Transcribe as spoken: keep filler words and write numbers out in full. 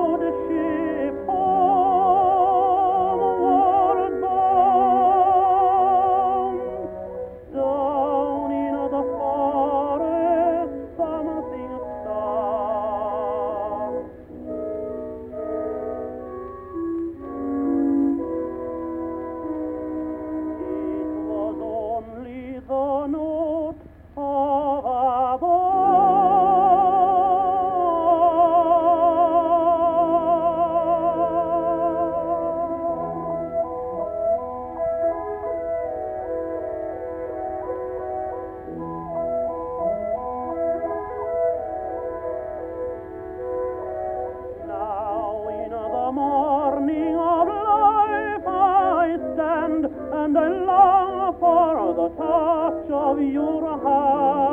good ship homeward bound. Down in the forest something stopped. It was only the note of a Now in the morning of life I stand, and I long for the touch of your hand.